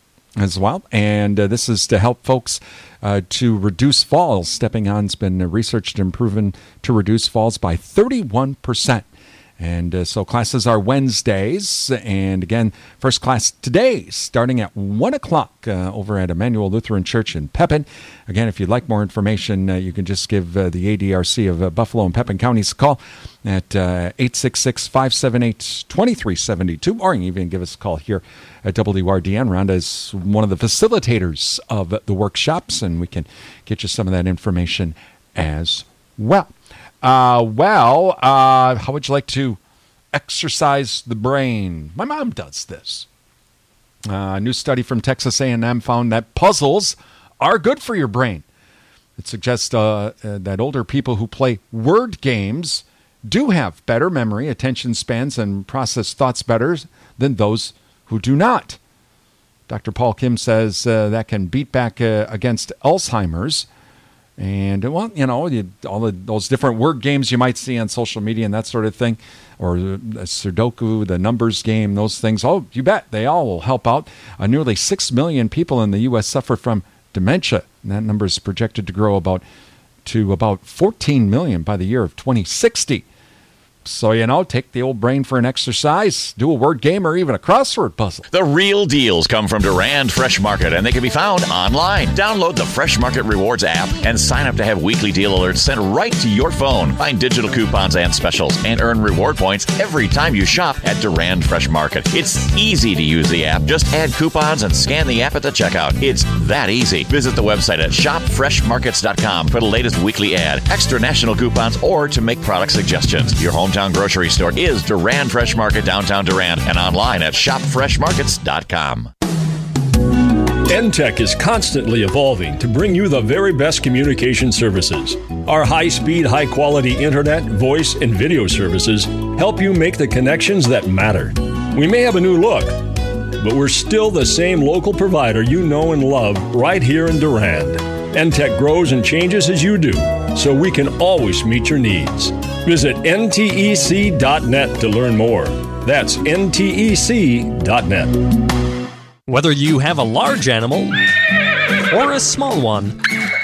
as well. And uh, this is to help folks uh, to reduce falls. Stepping On's been researched and proven to reduce falls by thirty-one percent. And uh, so classes are Wednesdays. And again, first class today, starting at one o'clock uh, over at Emmanuel Lutheran Church in Pepin. Again, if you'd like more information, uh, you can just give uh, the A D R C of uh, Buffalo and Pepin counties a call at uh, eight six six, five seven eight, two three seven two, or you can even give us a call here at W R D N. Rhonda is one of the facilitators of the workshops, and we can get you some of that information as well. Uh, well, uh, how would you like to exercise the brain? My mom does this. Uh, a new study from Texas A and M found that puzzles are good for your brain. It suggests uh, uh, that older people who play word games do have better memory, attention spans, and process thoughts better than those who do not. Doctor Paul Kim says uh, that can beat back uh, against Alzheimer's. And, well, you know, you, all of those different word games you might see on social media and that sort of thing, or the Sudoku, the numbers game, those things, oh, you bet, they all will help out. Uh, nearly six million people in the U S suffer from dementia, and that number is projected to grow about to about fourteen million by the year of twenty sixty. So, you know, take the old brain for an exercise, do a word game, or even a crossword puzzle. The real deals come from Durand Fresh Market, and they can be found online. Download the Fresh Market Rewards app and sign up to have weekly deal alerts sent right to your phone. Find digital coupons and specials and earn reward points every time you shop at Durand Fresh Market. It's easy to use the app. Just add coupons and scan the app at the checkout. It's that easy. Visit the website at shop fresh markets dot com for the latest weekly ad, extra national coupons, or to make product suggestions. Your home Hometown grocery store is Durand Fresh Market, downtown Durand, and online at shop fresh markets dot com. N Tech is constantly evolving to bring you the very best communication services. Our high-speed, high-quality internet, voice, and video services help you make the connections that matter. We may have a new look, but we're still the same local provider you know and love right here in Durand. N Tech grows and changes as you do, so we can always meet your needs. Visit N T E C dot net to learn more. That's N T E C dot net. Whether you have a large animal or a small one,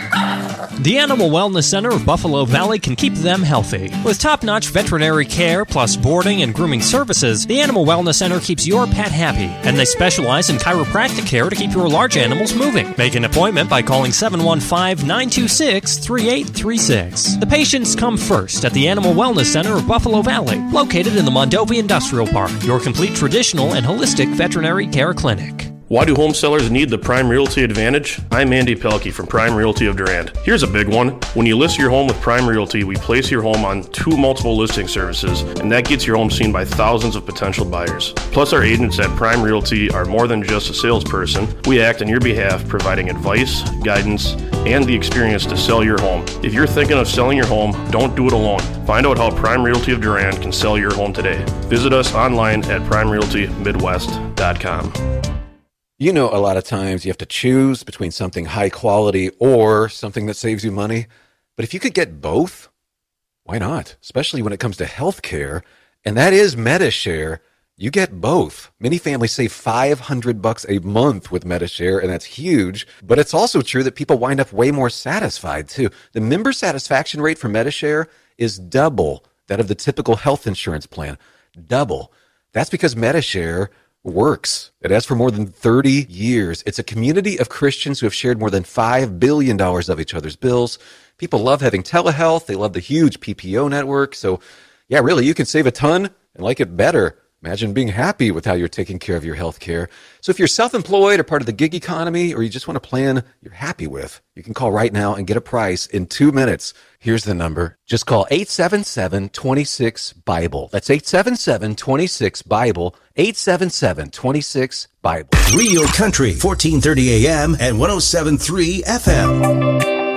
the Animal Wellness Center of Buffalo Valley can keep them healthy. With top-notch veterinary care plus boarding and grooming services, the Animal Wellness Center keeps your pet happy, and they specialize in chiropractic care to keep your large animals moving. Make an appointment by calling seven one five, nine two six, three eight three six. The patients come first at the Animal Wellness Center of Buffalo Valley, located in the Mondovi Industrial Park, your complete traditional and holistic veterinary care clinic. Why do home sellers need the Prime Realty Advantage? I'm Andy Pelkey from Prime Realty of Durand. Here's a big one. When you list your home with Prime Realty, we place your home on two multiple listing services, and that gets your home seen by thousands of potential buyers. Plus, our agents at Prime Realty are more than just a salesperson. We act on your behalf, providing advice, guidance, and the experience to sell your home. If you're thinking of selling your home, don't do it alone. Find out how Prime Realty of Durand can sell your home today. Visit us online at prime realty midwest dot com. You know, a lot of times you have to choose between something high quality or something that saves you money. But if you could get both, why not? Especially when it comes to health care. And that is MediShare. You get both. Many families save five hundred bucks a month with MediShare, and that's huge. But it's also true that people wind up way more satisfied, too. The member satisfaction rate for MediShare is double that of the typical health insurance plan. Double. That's because MediShare works. It has for more than thirty years. It's a community of Christians who have shared more than five billion dollars of each other's bills. People love having telehealth. They love the huge P P O network. So, yeah, really, you can save a ton and like it better. Imagine being happy with how you're taking care of your health care. So if you're self-employed or part of the gig economy, or you just want a plan you're happy with, you can call right now and get a price in two minutes. Here's the number. Just call eight seven seven, two six, BIBLE. That's eight seven seven, two six, BIBLE. eight seven seven, two six, Bible. Real Country, fourteen thirty A M and one oh seven point three F M.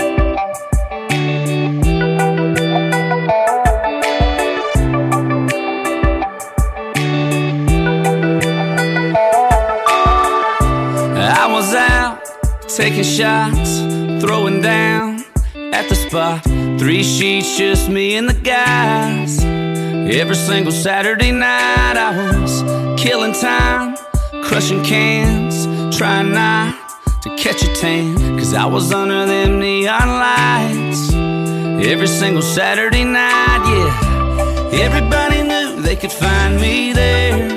I was out taking shots, throwing down at the spot. Three sheets, just me and the guys. Every single Saturday night I was killing time, crushing cans, trying not to catch a tan, cause I was under them neon lights. Every single Saturday night, yeah, everybody knew they could find me there.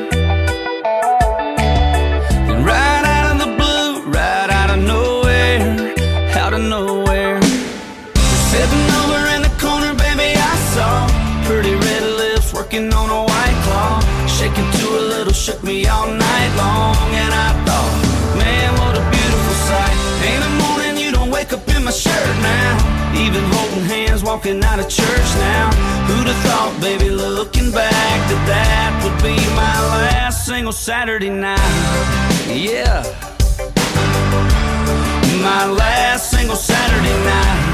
And right out of the blue, right out of nowhere, out of nowhere, sitting over in the corner, baby, I saw pretty red lips working on a white claw, shaking to a little, shook me all night long. And I thought, man, what a beautiful sight. Ain't a morning you don't wake up in my shirt now, even holding hands walking out of church now. Who'd have thought, baby, looking back, that that would be my last single Saturday night. Yeah, my last single Saturday night.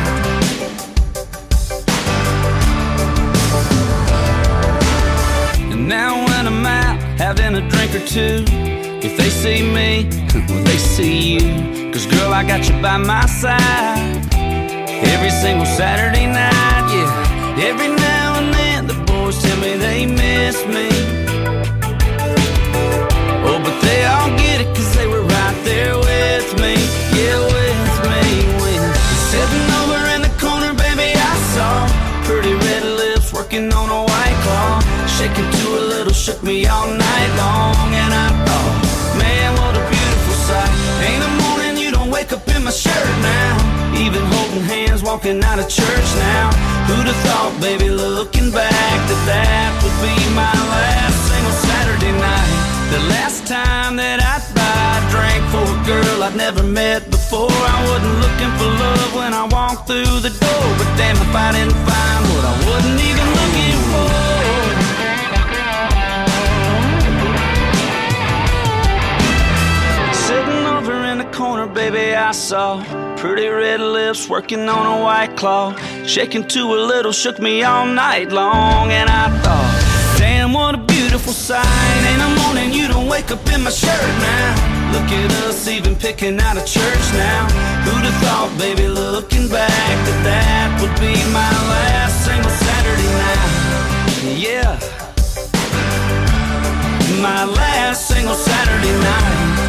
And now when I'm out having a drink or two, if they see me, well, they see you. Cause girl, I got you by my side every single Saturday night, yeah. Every now and then the boys tell me they miss me. Oh, but they all get it cause they were right there with me. Yeah, with me, with me. Sitting over in the corner, baby, I saw pretty red lips working on a white claw, shaking to a little, shook me all night long. And I thought, man, what a beautiful sight. Ain't a morning you don't wake up in my shirt now, even holding hands walking out of church now. Who'd have thought, baby, looking back, that that would be my last single Saturday night. The last time that I'd buy a drink for a girl I'd never met before. I wasn't looking for love when I walked through the door, but damn if I didn't find what I wasn't even looking for. Sitting over in the corner, baby, I saw pretty red lips working on a white claw, shaking to a little, shook me all night long. And I thought, damn, what a beautiful sight. Ain't a morning you don't wake up in my shirt now. Look at us even picking out of church now. Who'd have thought, baby, looking back, that that would be my last single Saturday night. Yeah, my last single Saturday night.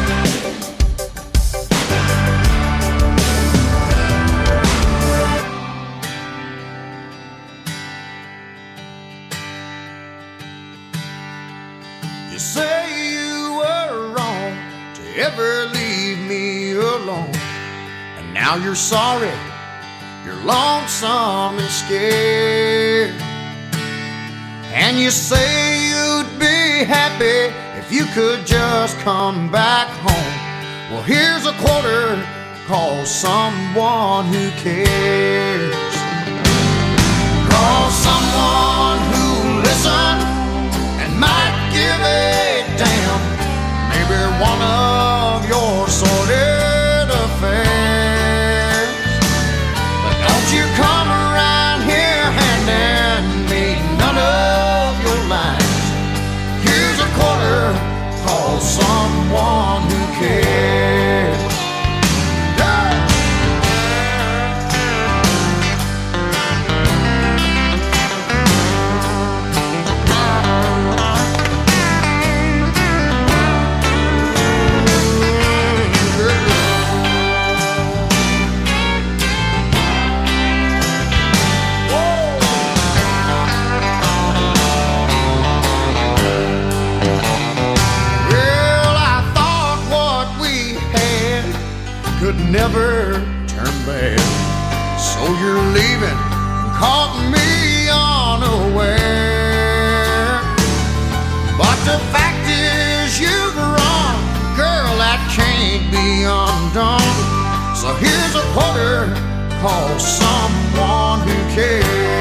You say you were wrong to ever leave me alone, and now you're sorry, you're lonesome and scared. And you say you'd be happy if you could just come back home. Well, here's a quarter, call someone who cares. Call someone who listens and might give a damn. Maybe one of your sordid affairs. But don't you come around here handing me none of your lines. Here's a quarter, call someone who cares. Never turn back. So you're leaving and caught me unaware. But the fact is you've run, girl, that can't be undone. So here's a quarter, call someone who cares.